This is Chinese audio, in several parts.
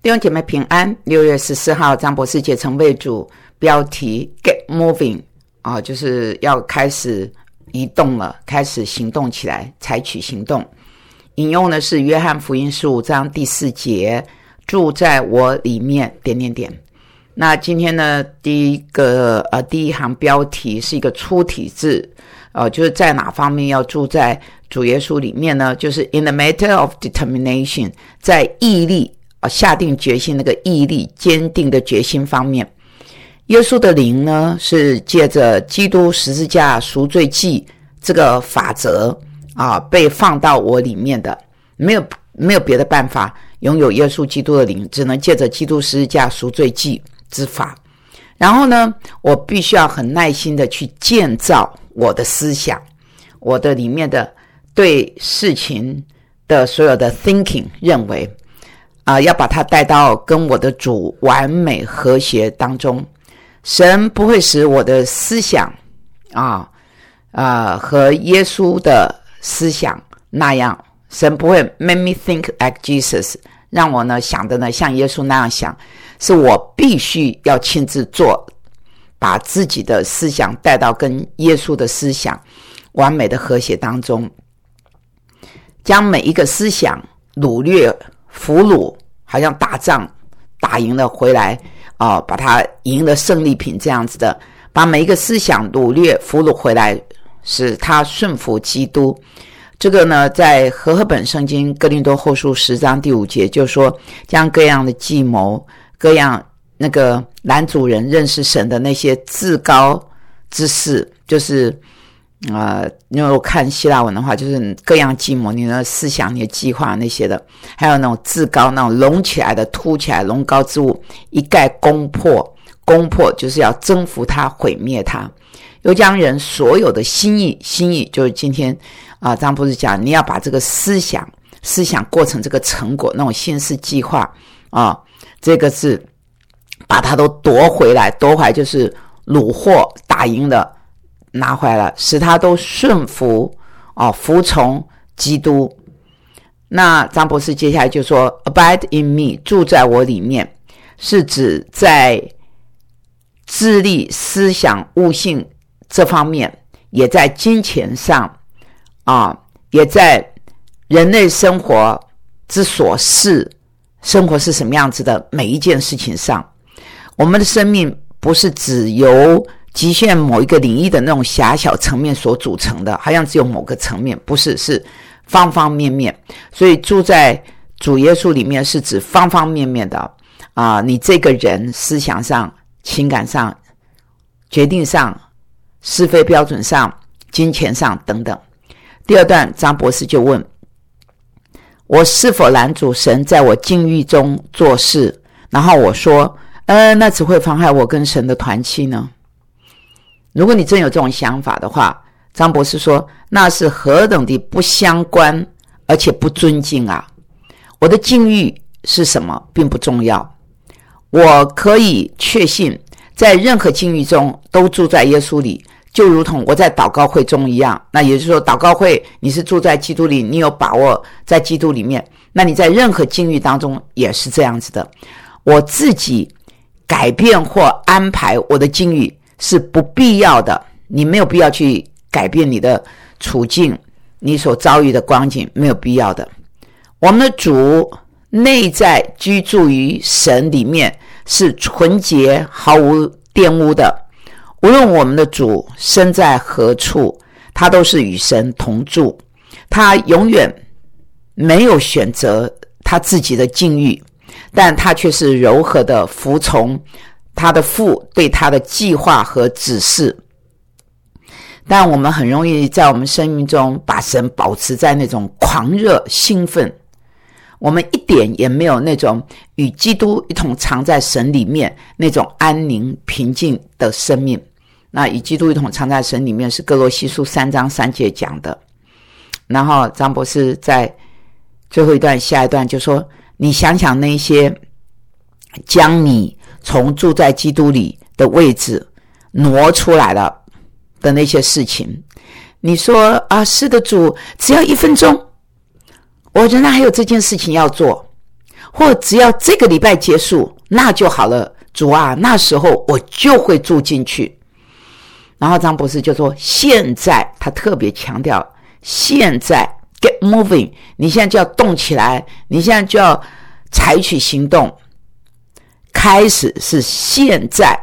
弟兄姐妹平安。6月14号，张博士解成为主，标题 Get Moving 就是要开始移动了，开始行动起来，采取行动。引用的是约翰福音15章第4节，住在我里面……那今天呢，第一行标题是一个出体字，就是在哪方面要住在主耶稣里面呢？就是 in the matter of determination， 在毅力下定决心那个毅力坚定的决心方面。耶稣的灵呢，是借着基督十字架赎罪祭这个法则被放到我里面的，没有别的办法拥有耶稣基督的灵，只能借着基督十字架赎罪祭之法。然后呢，我必须要很耐心的去建造我的思想，我的里面的对事情的所有的 thinking 认为要把它带到跟我的主完美和谐当中。神不会使我的思想和耶稣的思想那样，神不会 make me think like Jesus， 让我呢想的呢像耶稣那样想，是我必须要亲自做，把自己的思想带到跟耶稣的思想完美的和谐当中，将每一个思想掳掠俘虏，好像打仗打赢了回来把它赢了胜利品这样子的，把每一个思想掳掠俘虏回来，使他顺服基督。这个呢，在和合本圣经哥林多后书10章第5节就说，将各样的计谋，各样那个拦阻人认识神的那些自高之事，就是因为我看希腊文的话，就是各样计谋，你的思想，你的计划那些的，还有那种自高，那种隆起来的凸起来隆高之物，一概攻破。攻破就是要征服它，毁灭它。又将人所有的心意就是今天张博士讲，你要把这个思想过成这个成果，那种心思计划这个是把它都夺回来就是虏获打赢了，拿回来了，使他都顺服服从基督。那张博士接下来就说 Abide in me， 住在我里面，是指在智力、思想、悟性这方面，也在金钱上也在人类生活之所事，生活是什么样子的每一件事情上。我们的生命不是只由局限某一个领域的那种狭小层面所组成的，好像只有某个层面，不是，是方方面面。所以住在主耶稣里面是指方方面面的你这个人思想上、情感上、决定上、是非标准上、金钱上等等。第二段张博士就问，我是否拦阻神在我境遇中做事？然后我说那只会妨害我跟神的团契呢。如果你真有这种想法的话，张博士说，那是何等的不相关而且不尊敬啊。我的境遇是什么并不重要，我可以确信在任何境遇中都住在耶稣里，就如同我在祷告会中一样。那也就是说，祷告会你是住在基督里，你有把握在基督里面，那你在任何境遇当中也是这样子的。我自己改变或安排我的境遇是不必要的，你没有必要去改变你的处境，你所遭遇的光景没有必要的。我们的主内在居住于神里面，是纯洁毫无玷污的。无论我们的主身在何处，他都是与神同住，他永远没有选择他自己的境遇，但他却是柔和的服从他的父对他的计划和指示。但我们很容易在我们生命中把神保持在那种狂热兴奋，我们一点也没有那种与基督一同藏在神里面那种安宁平静的生命。那与基督一同藏在神里面是哥罗西书3章3节讲的。然后张博士在最后一段下一段就说，你想想那些将你从住在基督里的位置挪出来了的那些事情，你说是的主，只要1分钟我仍然还有这件事情要做， 或只要这个礼拜结束，那就好了。主啊，那时候我就会住进去。然后张博士就说，现在他特别强调，现在 get moving， 你现在就要动起来，你现在就要采取行动。开始是现在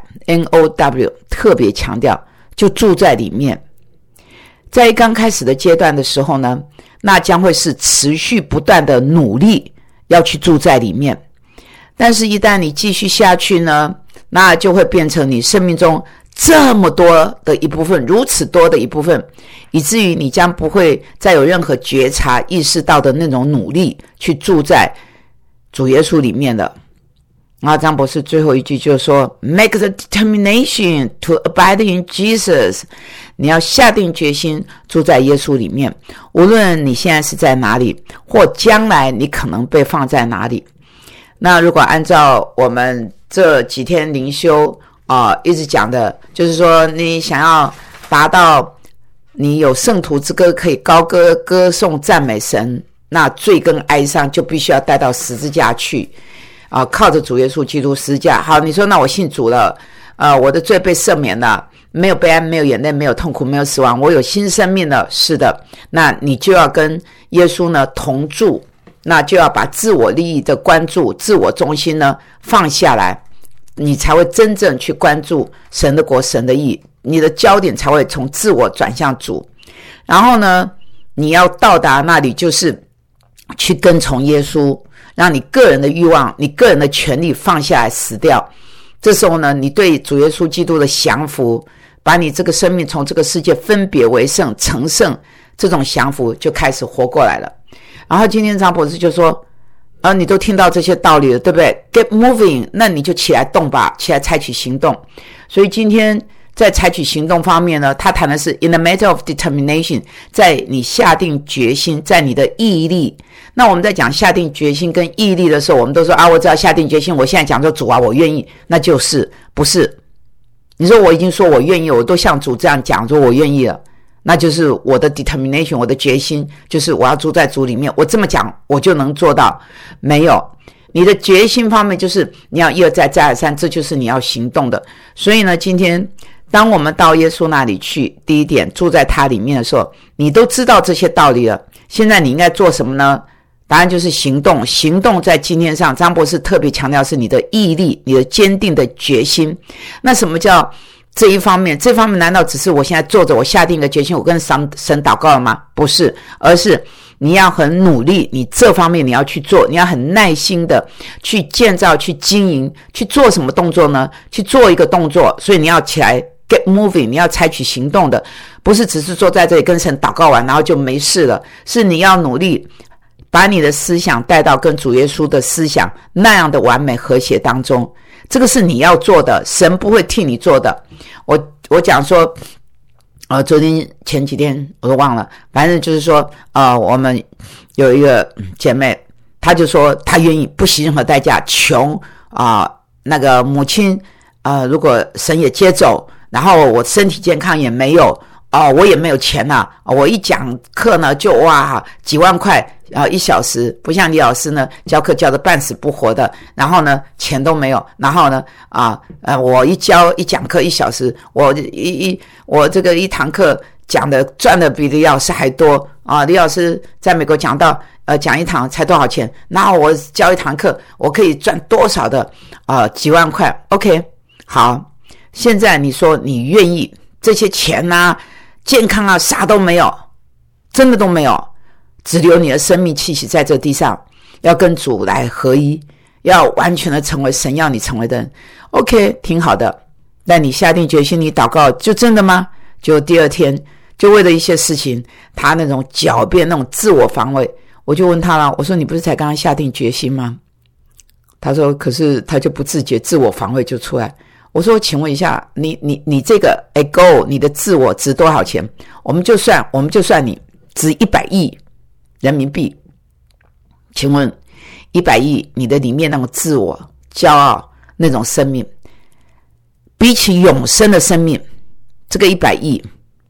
NOW 特别强调，就住在里面。在刚开始的阶段的时候呢，那将会是持续不断的努力要去住在里面。但是一旦你继续下去呢，那就会变成你生命中这么多的一部分，如此多的一部分，以至于你将不会再有任何觉察意识到的那种努力去住在主耶稣里面了。然后张博士最后一句就是说 Make the determination to abide in Jesus， 你要下定决心住在耶稣里面，无论你现在是在哪里，或将来你可能被放在哪里。那如果按照我们这几天灵修一直讲的，就是说你想要达到你有圣徒之歌，可以高歌歌颂赞美神，那罪跟哀伤就必须要带到十字架去靠着主耶稣基督十字架。好，你说那我信主了，我的罪被赦免了，没有悲哀，没有眼泪，没有痛苦，没有死亡，我有新生命了。是的，那你就要跟耶稣呢同住，那就要把自我利益的关注、自我中心呢放下来，你才会真正去关注神的国、神的义，你的焦点才会从自我转向主。然后呢，你要到达那里，就是去跟从耶稣，让你个人的欲望、你个人的权利放下来死掉。这时候呢，你对主耶稣基督的降服，把你这个生命从这个世界分别为圣、成圣，这种降服就开始活过来了。然后今天张博士就说你都听到这些道理了，对不对？ Get moving， 那你就起来动吧，起来采取行动。所以今天在采取行动方面呢，他谈的是 in the matter of determination， 在你下定决心，在你的毅力。那我们在讲下定决心跟毅力的时候，我们都说我只要下定决心，我现在讲说主啊我愿意，那就是不是？你说我已经说我愿意，我都像主这样讲说我愿意了，那就是我的 determination， 我的决心，就是我要住在主里面，我这么讲我就能做到。没有，你的决心方面就是你要一而再再而三，这就是你要行动的。所以呢，今天当我们到耶稣那里去，第一点住在他里面的时候，你都知道这些道理了，现在你应该做什么呢？答案就是行动。行动在今天上，张博士特别强调是你的毅力，你的坚定的决心。那什么叫这一方面？这方面难道只是我现在坐着，我下定一个决心，我跟神祷告了吗？不是，而是你要很努力，你这方面你要去做，你要很耐心的去建造、去经营、去做什么动作呢？去做一个动作，所以你要起来 get moving， 你要采取行动的，不是只是坐在这里跟神祷告完然后就没事了，是你要努力把你的思想带到跟主耶稣的思想那样的完美和谐当中，这个是你要做的，神不会替你做的。我讲说昨天前几天我都忘了，反正就是说我们有一个姐妹，她就说她愿意不惜任何代价穷那个母亲如果神也接走，然后我身体健康也没有我也没有钱我一讲课呢就几万块1小时，不像李老师呢教课教得半死不活的，然后呢钱都没有，然后呢我一讲课1小时，我这个一堂课讲的赚的比李老师还多李老师在美国讲到讲一堂才多少钱，然后我教一堂课我可以赚多少的几万块。 OK， 好，现在你说你愿意这些钱健康啥都没有，真的都没有，只留你的生命气息在这地上，要跟主来合一，要完全的成为神要你成为的人。 OK， 挺好的，但你下定决心你祷告就真的吗？就第二天就为了一些事情他那种狡辩那种自我防卫，我就问他了，我说你不是才刚刚下定决心吗？他说可是他就不自觉自我防卫就出来。我说请问一下，你这个 ego 你的自我值多少钱？我们就算你值100亿人民币，请问100亿你的里面那种自我骄傲那种生命，比起永生的生命，这个100亿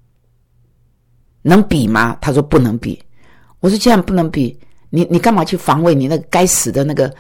能比吗？他说不能比。我说既然不能比，你干嘛去防卫你那个该死的那个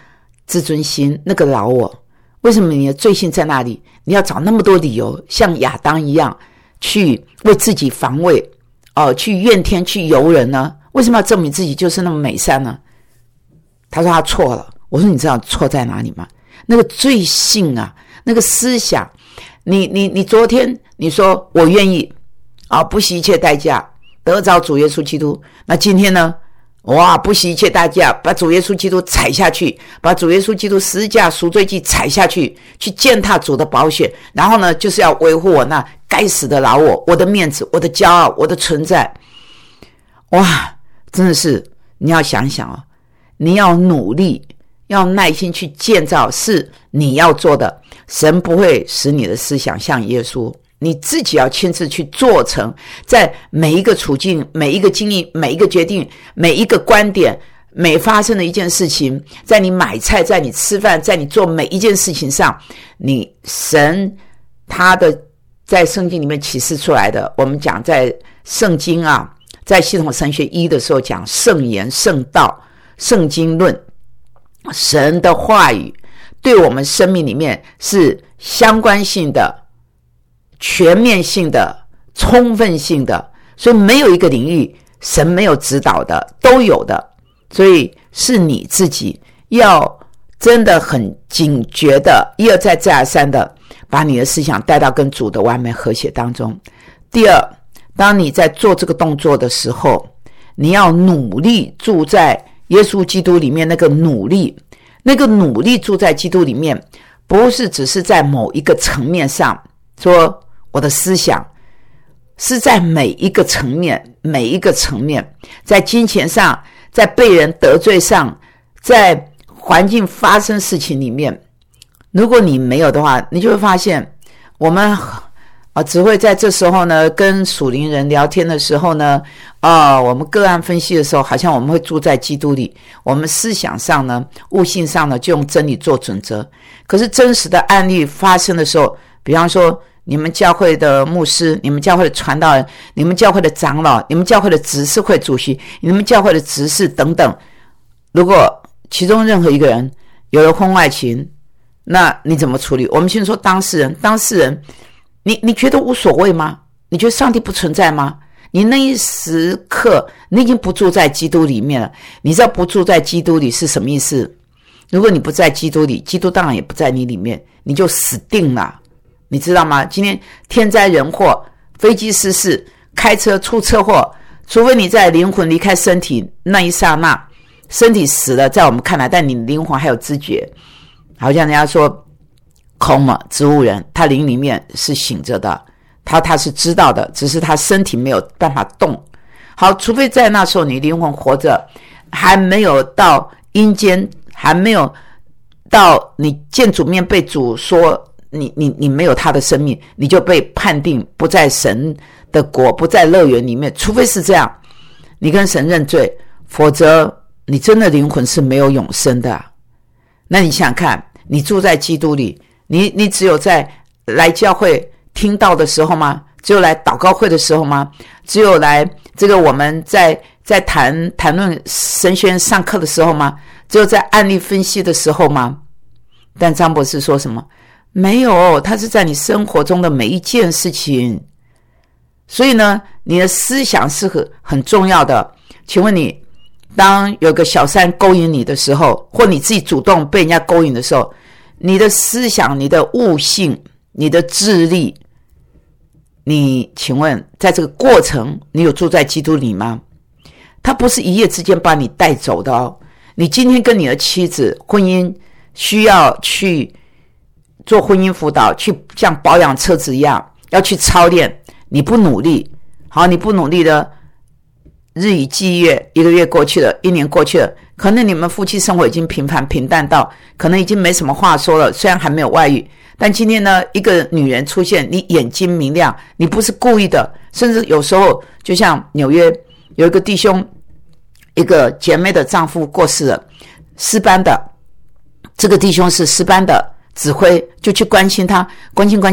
自尊心，那个老我，为什么你的罪性在那里？你要找那么多理由，像亚当一样去为自己防卫，去怨天去尤人呢？为什么要证明自己就是那么美善呢？他说他错了。我说你知道错在哪里吗？那个罪性啊，那个思想，你昨天你说我愿意不惜一切代价得着主耶稣基督，那今天呢？哇，不惜一切代价把主耶稣基督踩下去，把主耶稣基督十字架赎罪祭踩下去，去践踏主的宝血，然后呢，就是要维护我那该死的老我的面子，我的骄傲，我的存在。哇，真的是你要想想你要努力，要耐心去建造，是你要做的。神不会使你的思想像耶稣，你自己要亲自去做成，在每一个处境，每一个经历，每一个决定，每一个观点，每发生的一件事情，在你买菜，在你吃饭，在你做每一件事情上，神他的在圣经里面启示出来的，我们讲在圣经在系统神学1的时候讲圣言、圣道、圣经论，神的话语对我们生命里面是相关性的、全面性的、充分性的，所以没有一个领域神没有指导的，都有的。所以是你自己要真的很警觉的，一而再再而三的把你的思想带到跟主的完美和谐当中。第二，当你在做这个动作的时候，你要努力住在耶稣基督里面，那个努力住在基督里面，不是只是在某一个层面上说我的思想，是在每一个层面，在金钱上，在被人得罪上，在环境发生事情里面，如果你没有的话，你就会发现我们只会在这时候呢，跟属灵人聊天的时候呢，我们个案分析的时候，好像我们会住在基督里，我们思想上呢，悟性上呢，就用真理做准则。可是真实的案例发生的时候，比方说你们教会的牧师，你们教会的传道人，你们教会的长老，你们教会的执事会主席，你们教会的执事等等，如果其中任何一个人有了婚外情，那你怎么处理？我们先说当事人，你觉得无所谓吗？你觉得上帝不存在吗？你那一时刻你已经不住在基督里面了。你知道不住在基督里是什么意思？如果你不在基督里，基督当然也不在你里面，你就死定了，你知道吗？今天天灾人祸，飞机失事，开车出车祸，除非你在灵魂离开身体那一刹那，身体死了，在我们看来，但你灵魂还有知觉。好像人家说空嘛，植物人他灵里面是醒着的，他是知道的，只是他身体没有办法动。好，除非在那时候你灵魂活着，还没有到阴间，还没有到你见主面被主说你没有他的生命，你就被判定不在神的国，不在乐园里面。除非是这样，你跟神认罪，否则你真的灵魂是没有永生的。那你想想看，你住在基督里，你只有在来教会听道的时候吗？只有来祷告会的时候吗？只有来这个我们在谈论神学院上课的时候吗？只有在案例分析的时候吗？但张博士说什么？没有，他是在你生活中的每一件事情。所以呢，你的思想是很重要的。请问你，当有个小三勾引你的时候，或你自己主动被人家勾引的时候，你的思想，你的悟性，你的智力，你请问在这个过程你有住在基督里吗？他不是一夜之间把你带走的哦。你今天跟你的妻子婚姻需要去做婚姻辅导，去像保养车子一样要去操练，你不努力，好，你不努力的日以继月，一个月过去了，一年过去了，可能你们夫妻生活已经平淡到可能已经没什么话说了，虽然还没有外遇，但今天呢，一个女人出现，你眼睛明亮，你不是故意的，甚至有时候就像纽约有一个弟兄，一个姐妹的丈夫过世了，诗班的，这个弟兄是诗班的指挥，就去关心他，关心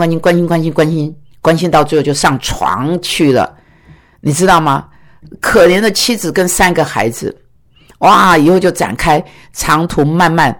到最后就上床去了，你知道吗？可怜的妻子跟3个孩子，哇，以后就展开长途漫漫，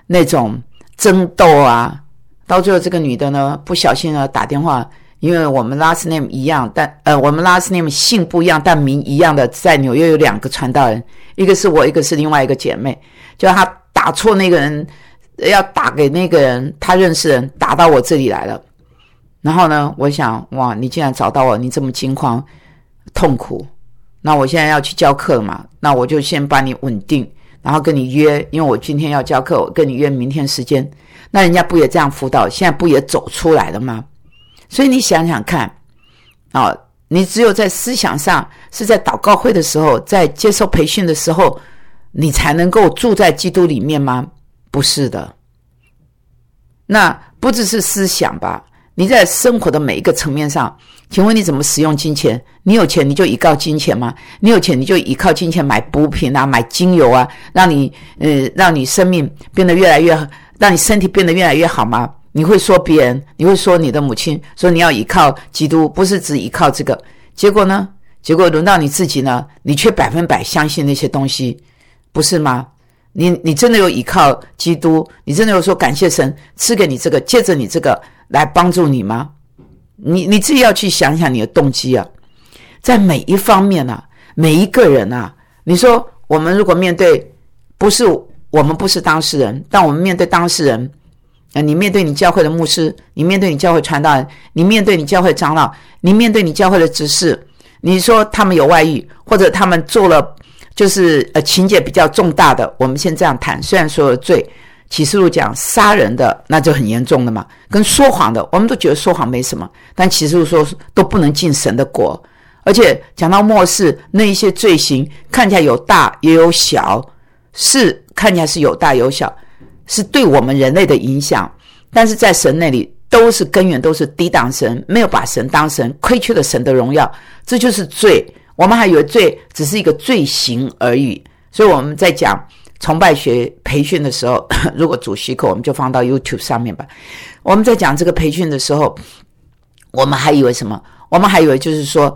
那种争斗啊，到最后这个女的呢不小心打电话，因为我们 last name 一样，但我们 last name 姓不一样，但名一样的，在纽约有2个传道人，一个是我，一个是另外一个姐妹，就她打错那个人，要打给那个人，她认识人，打到我这里来了。然后呢，我想，哇，你竟然找到我，你这么惊慌痛苦，那我现在要去教课了嘛，那我就先把你稳定，然后跟你约，因为我今天要教课，我跟你约明天时间。那人家不也这样辅导，现在不也走出来了吗？所以你想想看你只有在思想上，是在祷告会的时候，在接受培训的时候，你才能够住在基督里面吗？不是的。那不只是思想吧，你在生活的每一个层面上，请问你怎么使用金钱？你有钱你就依靠金钱吗？你有钱你就依靠金钱买补品啊，买精油啊，让你生命变得越来越，让你身体变得越来越好吗？你会说别人，你会说你的母亲，说你要依靠基督，不是只依靠这个。结果呢？结果轮到你自己呢，你却100%相信那些东西，不是吗？你真的有依靠基督，你真的有说感谢神赐给你这个，借着你这个来帮助你吗？你自己要去想想你的动机啊。在每一方面啊，每一个人啊，你说我们如果面对，我们不是当事人，但我们面对当事人，你面对你教会的牧师，你面对你教会传道人，你面对你教会长老，你面对你教会的执事，你说他们有外遇，或者他们做了就是情节比较重大的，我们先这样谈。虽然所有的罪，启示录讲杀人的那就很严重的嘛，跟说谎的我们都觉得说谎没什么，但启示录说都不能进神的国。而且讲到末世，那一些罪行看起来有大也有小，是看起来是有大有小，是对我们人类的影响，但是在神那里都是根源，都是抵挡神，没有把神当神，亏缺了神的荣耀，这就是罪。我们还以为罪只是一个罪行而已，所以我们在讲崇拜学培训的时候，如果主许可我们就放到 YouTube 上面吧。我们在讲这个培训的时候，我们还以为什么？我们还以为就是说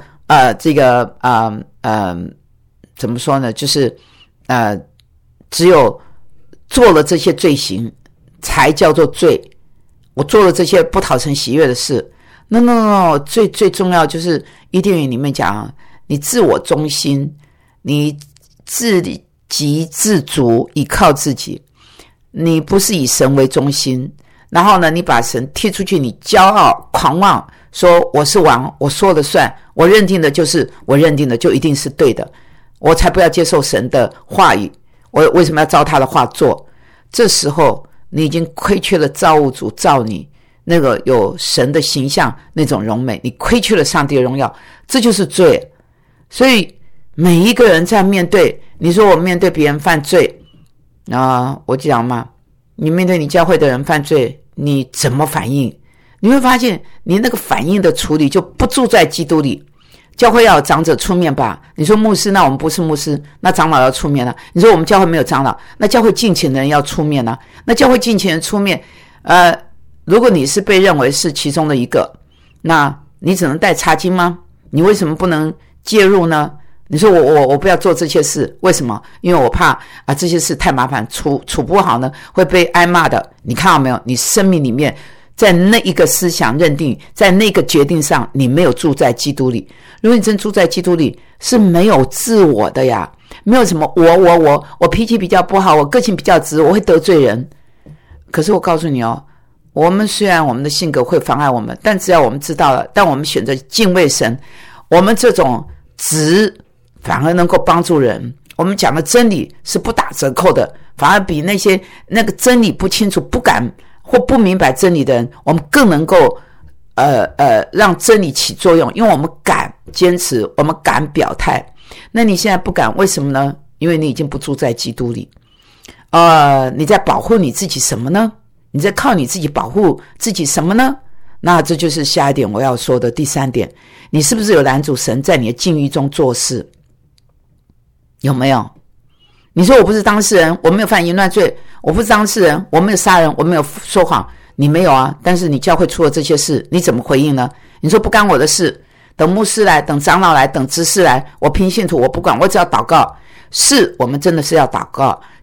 怎么说呢，就是只有做了这些罪行才叫做罪，我做了这些不讨神喜悦的事。No， 最重要就是伊甸园里面讲，你自我中心，你自给自足，依靠自己，你不是以神为中心，然后呢，你把神踢出去，你骄傲狂妄，说我是王，我说了算，我认定的就是我认定的就一定是对的，我才不要接受神的话语，我为什么要照他的话做？这时候你已经亏缺了造物主造你那个有神的形象那种荣美，你亏缺了上帝的荣耀，这就是罪。所以每一个人在面对，你说我面对别人犯罪我讲嘛，你面对你教会的人犯罪，你怎么反应？你会发现你那个反应的处理就不住在基督里。教会要有长者出面吧，你说牧师，那我们不是牧师，那长老要出面了。你说我们教会没有长老，那教会敬虔的人要出面了。那教会敬虔人出面如果你是被认为是其中的一个，那你只能带茶巾吗？你为什么不能介入呢？你说我不要做这些事，为什么？因为我怕这些事太麻烦，处不好呢会被挨骂的。你看到没有？你生命里面在那一个思想认定，在那个决定上，你没有住在基督里。如果你真住在基督里，是没有自我的呀，没有什么我脾气比较不好，我个性比较直，我会得罪人。可是我告诉你我们虽然我们的性格会妨碍我们，但只要我们知道了，但我们选择敬畏神，我们这种直反而能够帮助人。我们讲的真理是不打折扣的，反而比那个真理不清楚、不敢或不明白真理的人，我们更能够让真理起作用，因为我们敢坚持，我们敢表态。那你现在不敢，为什么呢？因为你已经不住在基督里。你在保护你自己什么呢？你在靠你自己保护自己什么呢？那这就是下一点我要说的第3点，你是不是有拦阻神在你的境遇中做事？有没有？你说我不是当事人，我没有犯淫乱罪，我不是当事人，我没有杀人，我没有说谎，你没有啊，但是你教会出了这些事，你怎么回应呢？你说不干我的事，等牧师来，等长老来，等执事来，我凭信徒，我不管，我只要祷告。是，我们真的是要祷告，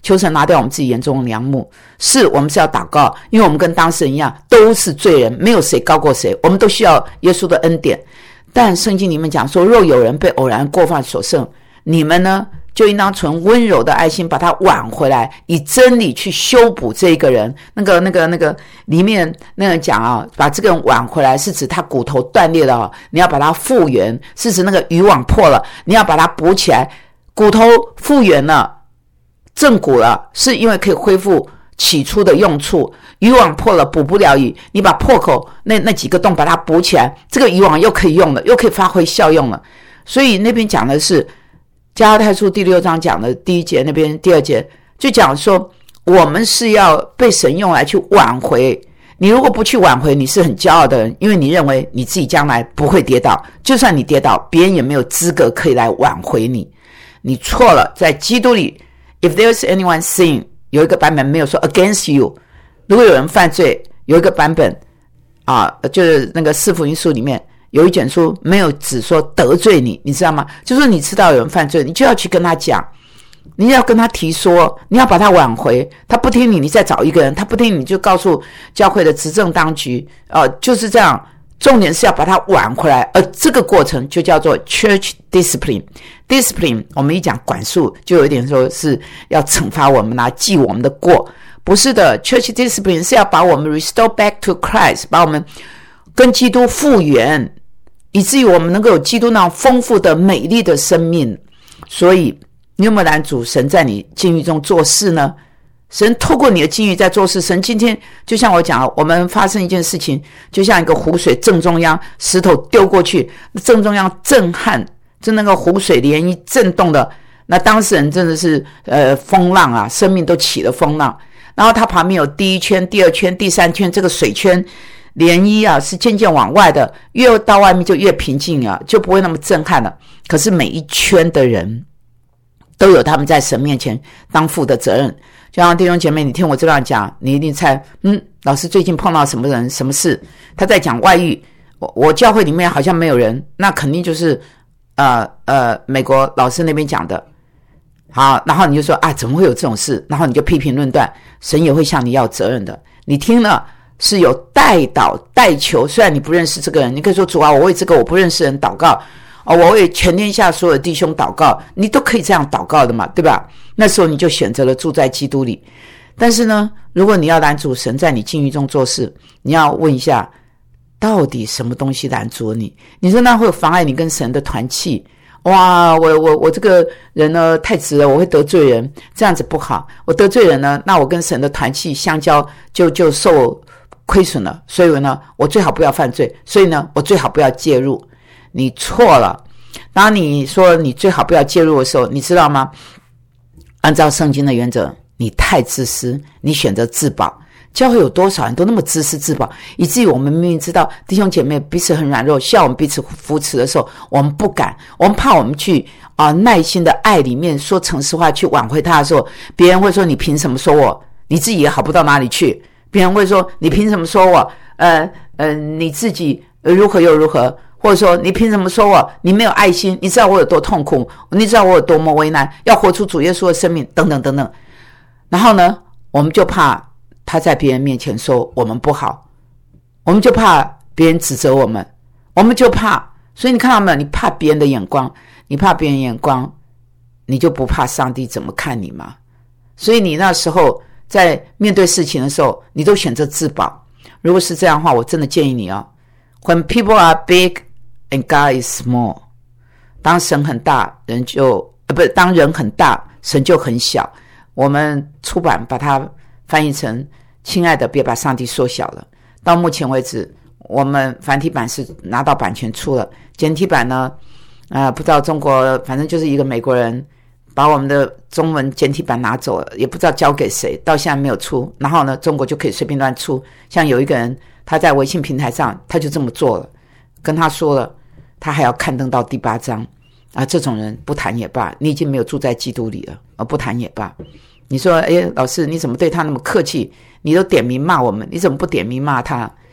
求神拿掉我们自己眼中的梁木。是，我们是要祷告，因为我们跟当事人一样，都是罪人，没有谁高过谁，我们都需要耶稣的恩典。但圣经里面讲说，若有人被偶然过犯所胜，你们呢就应当存温柔的爱心，把他挽回来，以真理去修补这个人。那个里面那个讲啊，把这个人挽回来，是指他骨头断裂了啊，你要把它复原；是指那个渔网破了，你要把它补起来。骨头复原了，正骨了，是因为可以恢复起初的用处。渔网破了，补不了鱼，你把破口那几个洞把它补起来，这个渔网又可以用了，又可以发挥效用了。所以那边讲的是加拉太书第6章讲的第1节，那边第2节就讲说，我们是要被神用来去挽回。你如果不去挽回，你是很骄傲的人，因为你认为你自己将来不会跌倒，就算你跌倒，别人也没有资格可以来挽回你。你错了，在基督里 if there's anyone sin， 有一个版本没有说 against you， 如果有人犯罪，有一个版本就是那个四福音书里面有一卷书没有只说得罪你，你知道吗？就是你知道有人犯罪，你就要去跟他讲，你要跟他提说，你要把他挽回。他不听你，你再找一个人；他不听你，就告诉教会的执政当局，就是这样。重点是要把它挽回来，而这个过程就叫做 church discipline。discipline 我们一讲管束，就有一点说是要惩罚我们记我们的过，不是的。church discipline 是要把我们 restore back to Christ， 把我们跟基督复原，以至于我们能够有基督那种丰富的美丽的生命。所以你有没有拦阻神在你境遇中做事呢？神透过你的境遇在做事。神今天就像我讲了，我们发生一件事情，就像一个湖水正中央，石头丢过去，正中央震撼，就那个湖水涟漪震动的，那当事人真的是风浪啊，生命都起了风浪。然后它旁边有第1圈、第2圈、第3圈，这个水圈涟漪啊是渐渐往外的，越到外面就越平静啊，就不会那么震撼了。可是每一圈的人都有他们在神面前当负的责任。就像弟兄姐妹，你听我这样讲，你一定猜，老师最近碰到什么人什么事，他在讲外遇，我教会里面好像没有人，那肯定就是美国老师那边讲的。好，然后你就说怎么会有这种事，然后你就批评论断，神也会向你要责任的。你听了是有代祷代求，虽然你不认识这个人，你可以说主啊，我为这个我不认识人祷告，我为全天下所有弟兄祷告，你都可以这样祷告的嘛，对吧？那时候你就选择了住在基督里。但是呢，如果你要拦阻神在你境遇中做事，你要问一下，到底什么东西拦阻你？你说那会有妨碍你跟神的团契，哇，我这个人呢太直了，我会得罪人，这样子不好。我得罪人呢，那我跟神的团契相交就受亏损了。所以呢，我最好不要犯罪，所以呢，我最好不要介入。你错了。当你说你最好不要介入的时候，你知道吗？按照圣经的原则，你太自私，你选择自保。教会有多少人都那么自私自保，以至于我们明明知道弟兄姐妹彼此很软弱，需要我们彼此扶持的时候，我们不敢，我们怕我们去耐心的爱里面说诚实话去挽回他的时候，别人会说你凭什么说我？你自己也好不到哪里去。别人会说你凭什么说我？你自己如何又如何？或者说你凭什么说我？你没有爱心，你知道我有多痛苦，你知道我有多么为难，要活出主耶稣的生命等等等等。然后呢，我们就怕他在别人面前说我们不好，我们就怕别人指责我们，我们就怕。所以你看到没有？你怕别人的眼光，你怕别人眼光，你就不怕上帝怎么看你吗？所以你那时候在面对事情的时候，你都选择自保。如果是这样的话，我真的建议你When people are big and God is small， 当神很大，人就当人很大，神就很小。我们出版把它翻译成亲爱的别把上帝缩小了。到目前为止，我们繁体版是拿到版权出了，简体版呢不知道中国，反正就是一个美国人把我们的中文简体版拿走了，也不知道交给谁，到现在没有出。然后呢，中国就可以随便乱出。像有一个人他在微信平台上他就这么做了，跟他说了，他还要刊登到第8章这种人不谈也罢，你已经没有住在基督里了，不谈也罢。你说老师你怎么对他那么客气，你都点名骂我们，你怎么不点名骂他？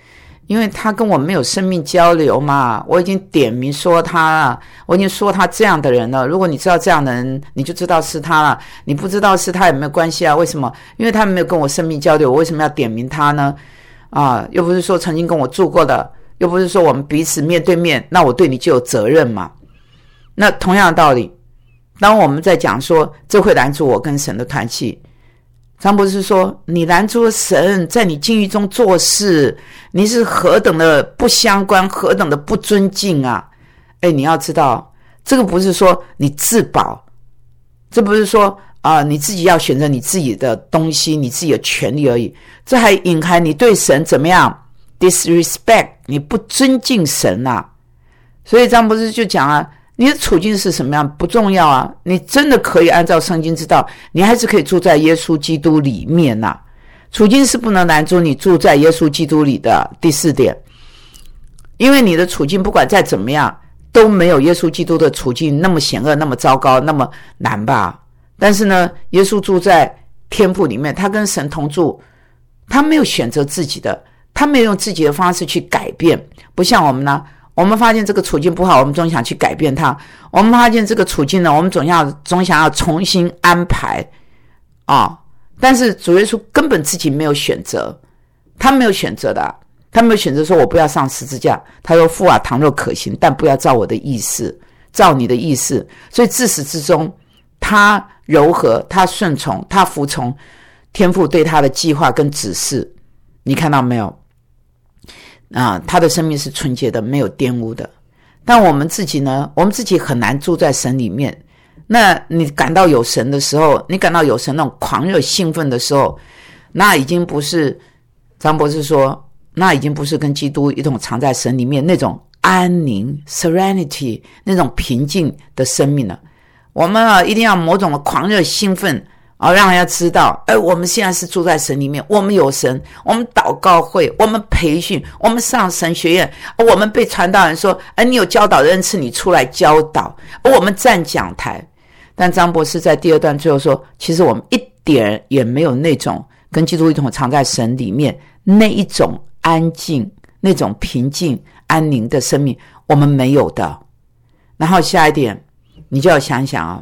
因为他跟我没有生命交流嘛，我已经点名说他了，我已经说他这样的人了。如果你知道这样的人，你就知道是他了。你不知道是他也没有关系啊。为什么？因为他没有跟我生命交流，我为什么要点名他呢？又不是说曾经跟我住过的，又不是说我们彼此面对面，那我对你就有责任嘛。那同样的道理，当我们在讲说这会拦阻我跟神的团契，张博士说你拦阻了神在你境遇中做事，你是何等的不相关，何等的不尊敬啊。你要知道，这个不是说你自保，这不是说你自己要选择你自己的东西，你自己的权利而已，这还隐含你对神怎么样 disrespect， 你不尊敬神啊。所以张博士就讲啊，你的处境是什么样不重要啊，你真的可以按照圣经之道，你还是可以住在耶稣基督里面啊。处境是不能拦阻你住在耶稣基督里的。第4点，因为你的处境不管再怎么样都没有耶稣基督的处境那么险恶，那么糟糕，那么难吧。但是呢，耶稣住在天父里面，他跟神同住，他没有选择自己的，他没有用自己的方式去改变。不像我们呢，我们发现这个处境不好，我们总想去改变它。我们发现这个处境呢，我们总想要重新安排但是主耶稣根本自己没有选择，他没有选择的他没有选择说我不要上十字架，他说父啊，倘若可行，但不要照我的意思，照你的意思。所以自始至终他柔和，他顺从，他服从天父对他的计划跟指示。你看到没有他的生命是纯洁的，没有玷污的。但我们自己呢，我们自己很难住在神里面。那你感到有神的时候，你感到有神那种狂热兴奋的时候，那已经不是，张博士说，那已经不是跟基督一同藏在神里面那种安宁 serenity 那种平静的生命了。我们一定要某种的狂热兴奋让人家知道我们现在是住在神里面，我们有神，我们祷告会，我们培训，我们上神学院，我们被传道人说你有教导的恩赐，你出来教导，我们站讲台。但张博士在第2段最后说，其实我们一点也没有那种跟基督一同藏在神里面那一种安静，那种平静安宁的生命，我们没有的。然后下一点，你就要想想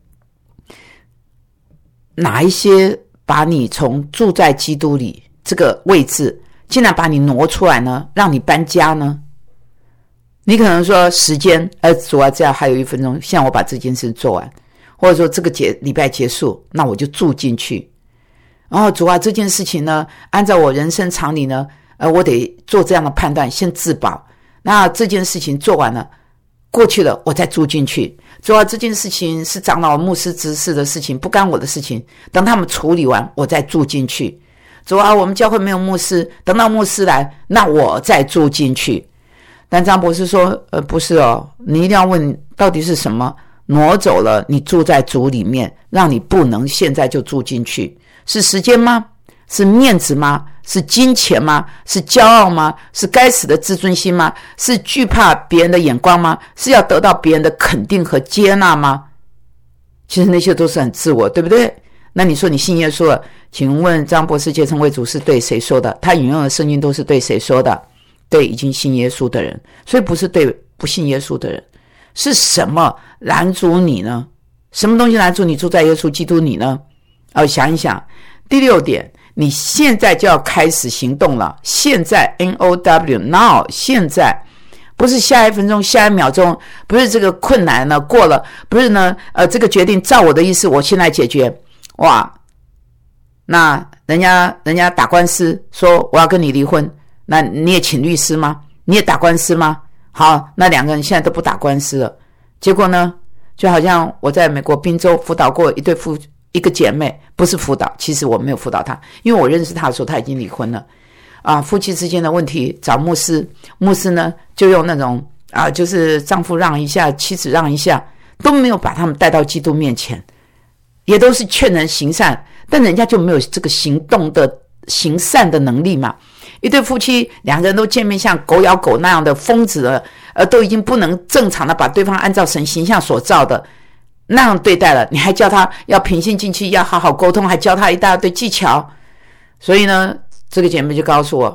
哪一些把你从住在基督里这个位置竟然把你挪出来呢，让你搬家呢？你可能说时间主要这样还有1分钟，现在我把这件事做完，或者说这个礼拜结束，那我就住进去。主啊，这件事情呢，按照我人生常理呢我得做这样的判断，先自保。那这件事情做完了，过去了，我再住进去。主啊，这件事情是长老牧师执事的事情，不干我的事情，等他们处理完，我再住进去。主啊，我们教会没有牧师，等到牧师来，那我再住进去。但张博士说不是你一定要问到底是什么挪走了你住在主里面，让你不能现在就住进去。是时间吗？是面子吗？是金钱吗？是骄傲吗？是该死的自尊心吗？是惧怕别人的眼光吗？是要得到别人的肯定和接纳吗？其实那些都是很自我，对不对？那你说你信耶稣了，请问张博士接称为主是对谁说的？他引用的圣经都是对谁说的？对已经信耶稣的人，所以不是对不信耶稣的人。是什么拦阻你呢？什么东西拦阻你住在耶稣基督里呢？想一想。第6点，你现在就要开始行动了。现在 NOW now， 现在不是下1分钟，下1秒钟，不是这个困难呢过了，不是呢这个决定照我的意思我现在解决。哇，那人家打官司说我要跟你离婚，那你也请律师吗？你也打官司吗？好，那2个人现在都不打官司了。结果呢，就好像我在美国宾州辅导过一个姐妹，不是辅导，其实我没有辅导她，因为我认识她的时候她已经离婚了夫妻之间的问题找牧师，牧师呢就用那种就是丈夫让一下，妻子让一下，都没有把他们带到基督面前，也都是劝人行善，但人家就没有这个行动的行善的能力嘛。一对夫妻2个人都见面像狗咬狗那样的疯子了，都已经不能正常的把对方按照神形象所造的那样对待了，你还叫他要平心静气，要好好沟通，还教他一大堆技巧。所以呢，这个姐妹就告诉我，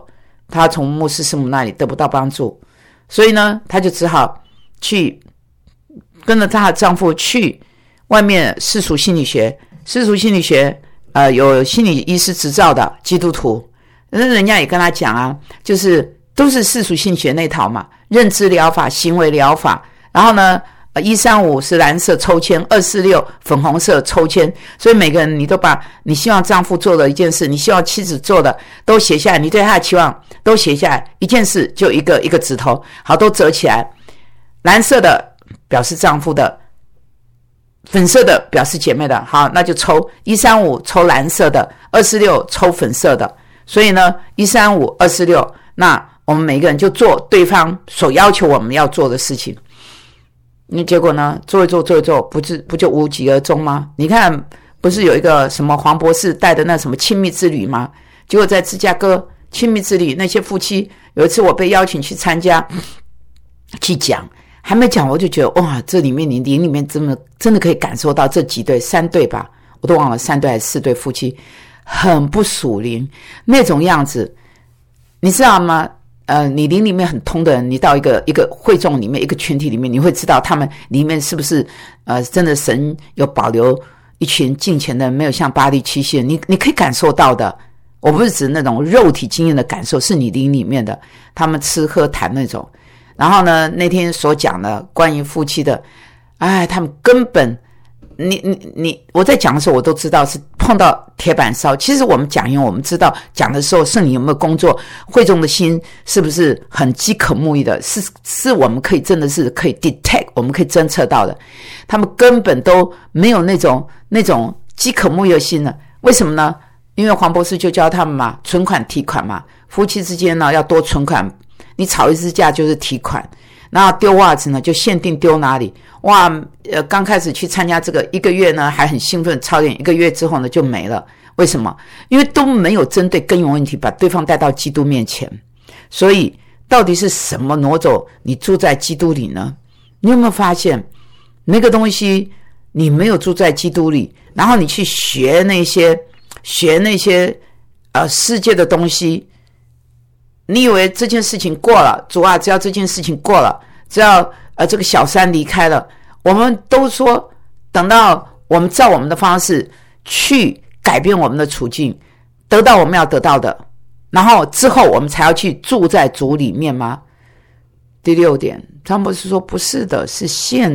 她从牧师师母那里得不到帮助，所以呢她就只好去跟着她的丈夫去外面世俗心理学有心理医师执照的基督徒，人家也跟她讲啊，就是都是世俗心理学那套嘛，认知疗法、行为疗法，然后呢135是蓝色抽签，246粉红色抽签，所以每个人你都把你希望丈夫做的一件事，你希望妻子做的都写下来，你对他的期望都写下来，一件事就一个指头，好，都折起来，蓝色的表示丈夫的，粉色的表示姐妹的，好，那就抽135抽蓝色的，246抽粉色的，所以呢135 246，那我们每个人就做对方所要求我们要做的事情。那结果呢，做一做不就无疾而终吗？你看不是有一个什么黄博士带的那什么亲密之旅吗？结果在芝加哥亲密之旅，那些夫妻有一次我被邀请去参加去讲，还没讲我就觉得哇，这里面你里面真的可以感受到这几对3对吧，我都忘了3对还是4对夫妻很不属灵那种样子，你知道吗？你灵里面很通的人，你到一个会众里面，一个群体里面，你会知道他们里面是不是真的神有保留一群敬虔的人，没有像巴力七系，你可以感受到的。我不是指那种肉体经验的感受，是你灵里面的，他们吃喝谈那种。然后呢，那天所讲的关于夫妻的，他们根本我在讲的时候，我都知道是碰到铁板烧。其实我们讲因为我们知道讲的时候圣灵有没有工作，会众的心是不是很饥渴慕义的，是我们可以真的是可以 detect， 我们可以侦测到的。他们根本都没有那种饥渴慕义的心呢。为什么呢？因为黄博士就教他们嘛，存款提款嘛，夫妻之间呢要多存款，你吵一次架就是提款。然后丢袜子呢就限定丢哪里，哇，刚开始去参加这个1个月呢还很兴奋操练，1个月之后呢就没了。为什么？因为都没有针对根源问题把对方带到基督面前。所以到底是什么挪走你住在基督里呢？你有没有发现那个东西你没有住在基督里，然后你去学那些世界的东西，你以为这件事情过了，主啊，只要这件事情过了，只要这个小三离开了，我们都说等到我们照我们的方式去改变我们的处境，得到我们要得到的，然后之后我们才要去住在主里面吗？第6点，张博士说不是的，是现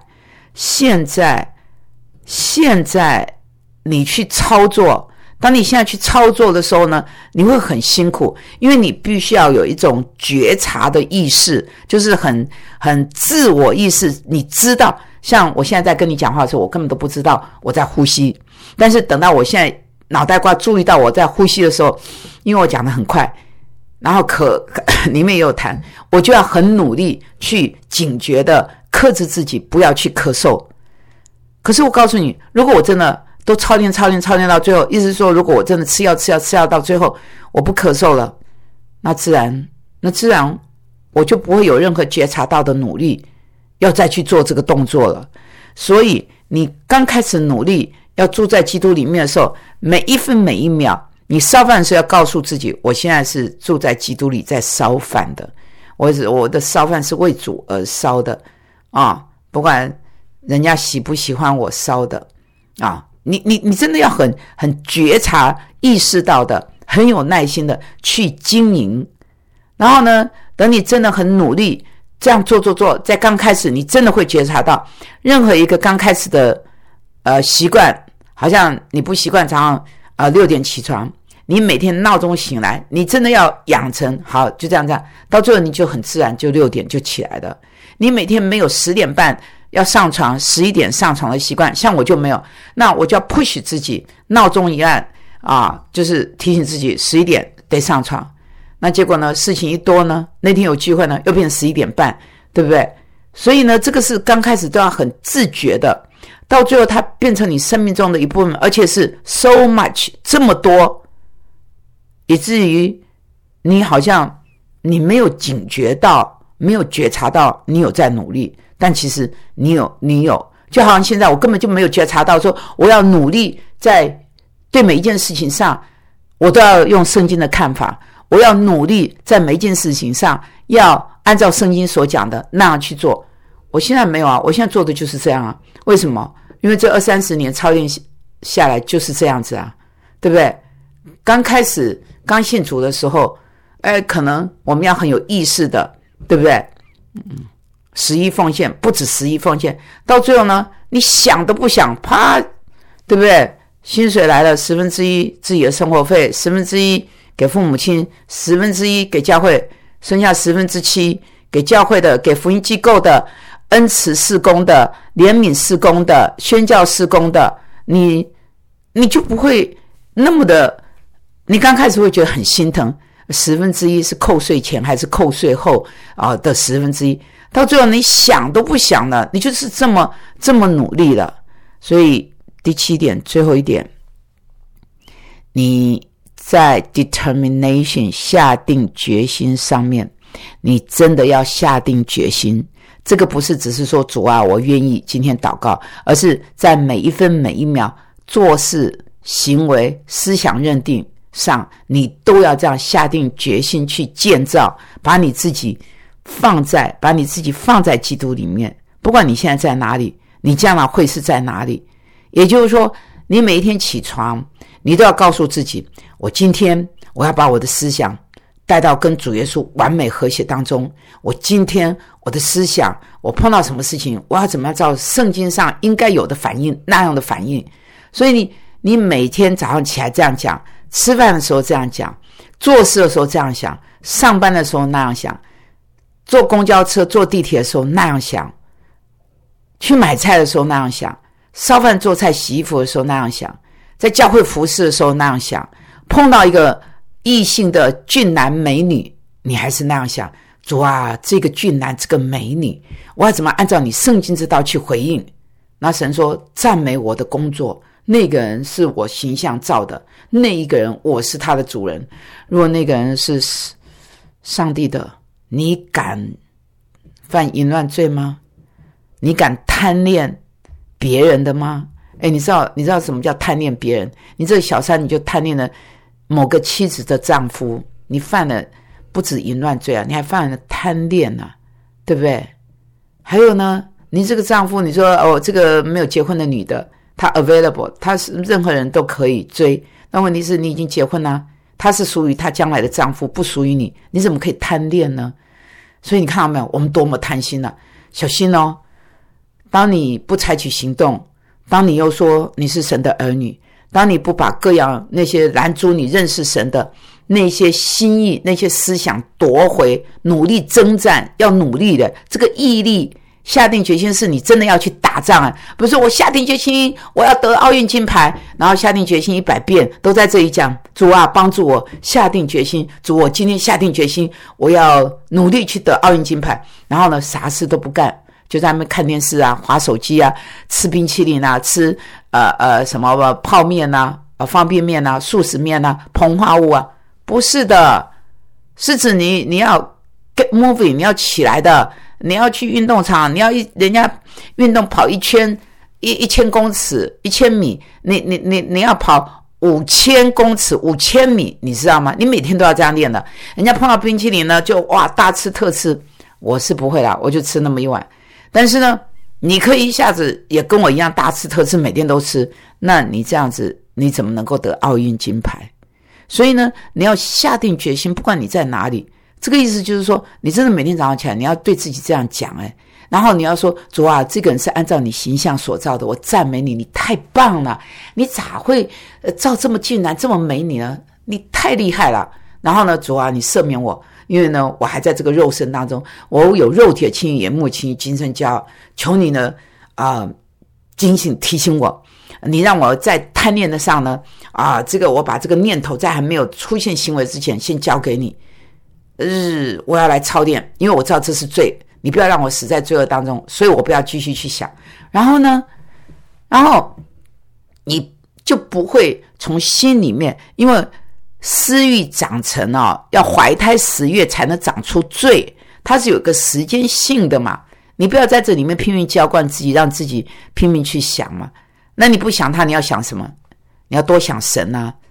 在你去操作。当你现在去操作的时候呢，你会很辛苦，因为你必须要有一种觉察的意识，就是很自我意识。你知道，像我现在在跟你讲话的时候，我根本都不知道我在呼吸，但是等到我现在脑袋瓜注意到我在呼吸的时候，因为我讲得很快，然后里面也有痰，我就要很努力去警觉的克制自己不要去咳嗽。可是我告诉你，如果我真的都操练到最后，意思是说，如果我真的吃药到最后我不咳嗽了，那自然我就不会有任何觉察到的努力要再去做这个动作了。所以你刚开始努力要住在基督里面的时候，每一分每一秒你烧饭的时候要告诉自己，我现在是住在基督里在烧饭的，我的烧饭是为主而烧的啊，不管人家喜不喜欢我烧的啊，你真的要很觉察意识到的，很有耐心的去经营。然后呢，等你真的很努力这样做，在刚开始你真的会觉察到，任何一个刚开始的习惯，好像你不习惯早上6点起床，你每天闹钟醒来，你真的要养成好就这样，到最后你就很自然就6点就起来了。你每天没有10点半要上床11点上床的习惯，像我就没有，那我就要 push 自己，闹钟一按就是提醒自己11点得上床。那结果呢，事情一多呢，那天有聚会呢又变成11点半，对不对？所以呢，这个是刚开始都要很自觉的，到最后它变成你生命中的一部分，而且是 so much 这么多，以至于你好像你没有警觉到，没有觉察到你有在努力，但其实你有，就好像现在我根本就没有觉察到说我要努力在对每一件事情上我都要用圣经的看法， 我要努力在每一件事情上要按照圣经所讲的那样去做。我现在没有啊，我现在做的就是这样啊。为什么？因为这20-30年操练下来就是这样子啊，对不对？刚信主的时候，可能我们要很有意识的，对不对？11奉献，不止11奉献，到最后呢，你想都不想，啪，对不对？薪水来了1/10自己的生活费，1/10给父母亲，1/10给教会，剩下7/7给教会的，给福音机构的，恩慈事工的，怜悯事工的，宣教事工的，你就不会那么的，你刚开始会觉得很心疼，1/10是扣税前还是扣税后的1/10，到最后你想都不想了，你就是这么努力了。所以第7点，最后一点，你在 determination 下定决心上面，你真的要下定决心。这个不是只是说主啊，我愿意今天祷告，而是在每一分每一秒做事、行为、思想认定上，你都要这样下定决心去建造，把你自己放在基督里面。不管你现在在哪里，你将来会是在哪里。也就是说，你每一天起床，你都要告诉自己，我今天我要把我的思想带到跟主耶稣完美和谐当中。我今天我的思想，我碰到什么事情，我要怎么样照圣经上应该有的反应，那样的反应。所以你每天早上起来这样讲，吃饭的时候这样讲，做事的时候这样想，上班的时候那样想，坐公交车坐地铁的时候那样想，去买菜的时候那样想，烧饭做菜洗衣服的时候那样想，在教会服侍的时候那样想，碰到一个异性的俊男美女，你还是那样想，主啊，这个俊男这个美女，我要怎么按照你圣经之道去回应？那神说，赞美我的工作，那个人是我形象造的，那一个人我是他的主人。如果那个人是上帝的，你敢犯淫乱罪吗？你敢贪恋别人的吗？你知道什么叫贪恋别人？你这个小三，你就贪恋了某个妻子的丈夫，你犯了不止淫乱罪啊，你还犯了贪恋啊，对不对？还有呢，你这个丈夫，你说这个没有结婚的女的，她 available， 她是任何人都可以追，那问题是你已经结婚了，她是属于她将来的丈夫，不属于你，你怎么可以贪恋呢？所以你看到没有，我们多么贪心啊！小心哦，当你不采取行动，当你又说你是神的儿女，当你不把各样那些拦阻你认识神的那些心意、那些思想夺回，努力征战，要努力的这个毅力，下定决心是你真的要去打仗啊！不是我下定决心我要得奥运金牌，然后下定决心100遍都在这里讲，主啊帮助我下定决心，主我今天下定决心我要努力去得奥运金牌，然后呢啥事都不干，就在那边看电视啊，滑手机啊，吃冰淇淋啊，吃什么泡面啊，方便面啊，速食面啊，膨化物啊。不是的，是指你要 get moving， 你要起来的，你要去运动场，你要人家运动跑一圈1000公尺1000米，你要跑5000公尺5000米，你知道吗？你每天都要这样练的。人家碰到冰淇淋呢，就哇大吃特吃，我是不会啦，我就吃那么一碗。但是呢，你可以一下子也跟我一样大吃特吃，每天都吃，那你这样子你怎么能够得奥运金牌？所以呢，你要下定决心，不管你在哪里，这个意思就是说，你真的每天早上起来，你要对自己这样讲然后你要说，主啊，这个人是按照你形象所造的，我赞美你，你太棒了，你咋会造这么俊男这么美女呢？你太厉害了。然后呢，主啊，你赦免我，因为呢我还在这个肉身当中，我有肉体的轻易，眼目轻易，精神骄傲，求你呢警醒提醒我，你让我在贪念的上呢这个我把这个念头在还没有出现行为之前先交给你，我要来操练，因为我知道这是罪，你不要让我死在罪恶当中，所以我不要继续去想。然后你就不会从心里面，因为私欲长成要怀胎10月才能长出罪，它是有个时间性的嘛，你不要在这里面拼命浇灌自己，让自己拼命去想嘛。那你不想它，你要想什么？你要多想神啊。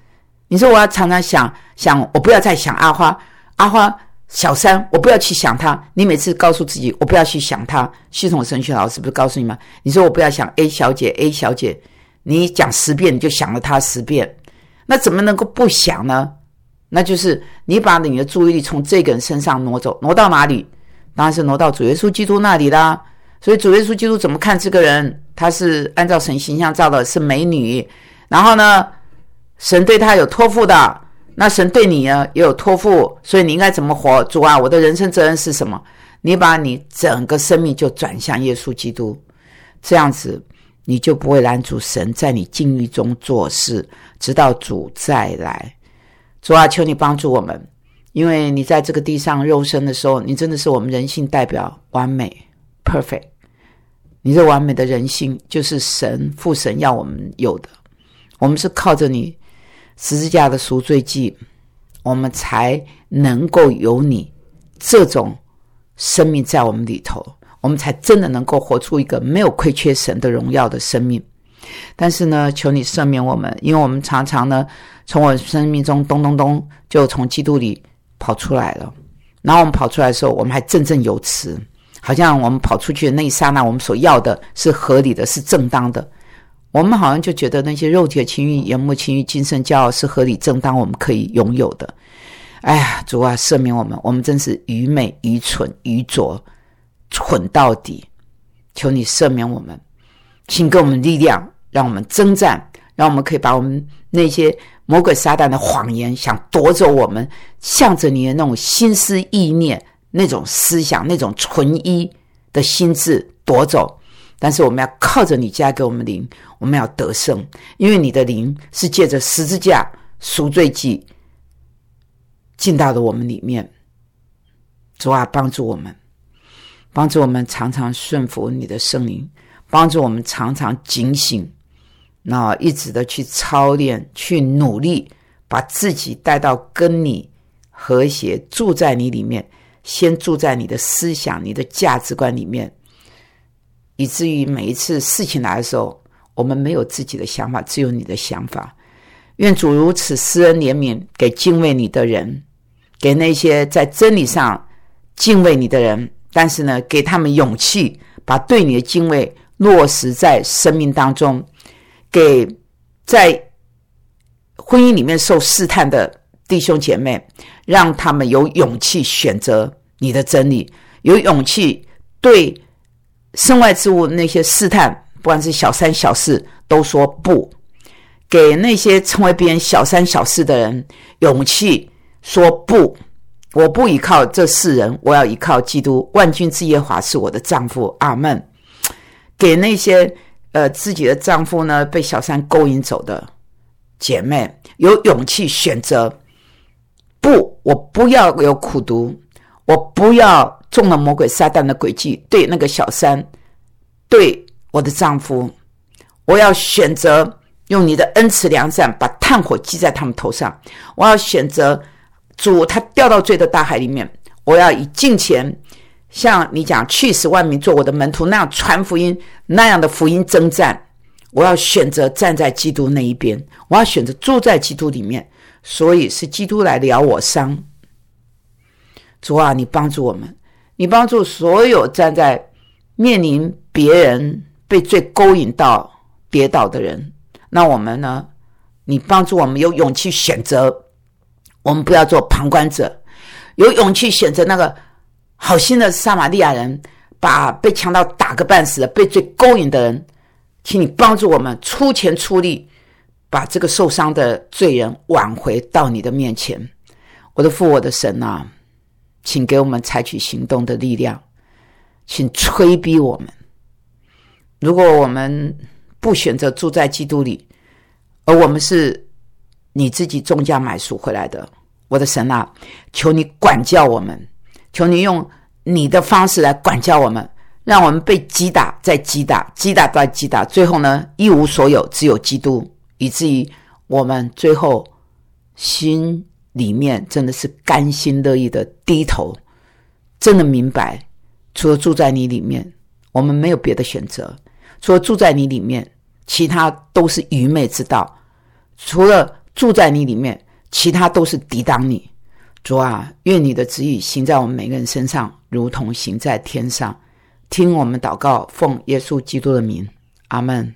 你说我要常常想，我不要再想阿花小三，我不要去想他。你每次告诉自己我不要去想他，系统神学老师不是告诉你吗？你说我不要想 A 小姐，你讲10遍你就想了他10遍，那怎么能够不想呢？那就是你把你的注意力从这个人身上挪走，挪到哪里？当然是挪到主耶稣基督那里啦。所以主耶稣基督怎么看这个人？他是按照神形象造的，是美女，然后呢神对他有托付的，那神对你呢也有托付，所以你应该怎么活？主啊，我的人生责任是什么？你把你整个生命就转向耶稣基督，这样子你就不会拦阻神在你境遇中做事，直到主再来。主啊，求你帮助我们，因为你在这个地上肉身的时候，你真的是我们人性代表，完美 perfect。 你这完美的人性就是父神要我们有的，我们是靠着你十字架的赎罪祭，我们才能够有你这种生命在我们里头，我们才真的能够活出一个没有亏缺神的荣耀的生命。但是呢，求你赦免我们，因为我们常常呢从我生命中咚咚咚就从基督里跑出来了，然后我们跑出来的时候，我们还振振有词，好像我们跑出去的那一刹那，我们所要的是合理的，是正当的。我们好像就觉得那些肉体的情欲、眼目情欲、今生骄傲是合理正当，我们可以拥有的。哎呀，主啊，赦免我们，我们真是愚昧、愚蠢、愚拙，蠢到底。求你赦免我们，请给我们力量，让我们征战，让我们可以把我们那些魔鬼撒旦的谎言想夺走我们，向着你的那种心思意念、那种思想、那种纯一的心智夺走。但是我们要靠着你加给我们灵，我们要得胜，因为你的灵是借着十字架赎罪祭进到了我们里面。主啊，帮助我们常常顺服你的圣灵，帮助我们常常警醒，那一直的去操练，去努力把自己带到跟你和谐，住在你里面，先住在你的思想、你的价值观里面，以至于每一次事情来的时候，我们没有自己的想法，只有你的想法。愿主如此施恩怜悯给敬畏你的人，给那些在真理上敬畏你的人，但是呢，给他们勇气，把对你的敬畏落实在生命当中，给在婚姻里面受试探的弟兄姐妹，让他们有勇气选择你的真理，有勇气对身外之物那些试探，不管是小三小四，都说不。给那些成为别人小三小四的人勇气说不，我不依靠这世人，我要依靠基督，万军之耶和华是我的丈夫，阿们。给那些自己的丈夫呢被小三勾引走的姐妹有勇气选择不，我不要有苦毒，我不要中了魔鬼撒旦的诡计，对那个小三，对我的丈夫，我要选择用你的恩慈良善把炭火击在他们头上，我要选择主他掉到罪的大海里面，我要以敬虔像你讲去使万民做我的门徒那样传福音，那样的福音征战。我要选择站在基督那一边，我要选择住在基督里面，所以是基督来疗我伤。主啊，你帮助我们，你帮助所有站在面临别人被罪勾引到跌倒的人。那我们呢，你帮助我们有勇气选择，我们不要做旁观者，有勇气选择那个好心的撒玛利亚人，把被强盗打个半死的被罪勾引的人，请你帮助我们出钱出力，把这个受伤的罪人挽回到你的面前。我的父，我的神啊，请给我们采取行动的力量，请催逼我们。如果我们不选择住在基督里，而我们是你自己重价买赎回来的，我的神啊，求你管教我们，求你用你的方式来管教我们，让我们被击打再击打，击打再击打，最后呢一无所有，只有基督，以至于我们最后心里面真的是甘心乐意的低头，真的明白除了住在你里面我们没有别的选择，除了住在你里面其他都是愚昧之道，除了住在你里面，其他都是抵挡你。主啊，愿你的旨意行在我们每个人身上，如同行在天上。听我们祷告，奉耶稣基督的名，阿们。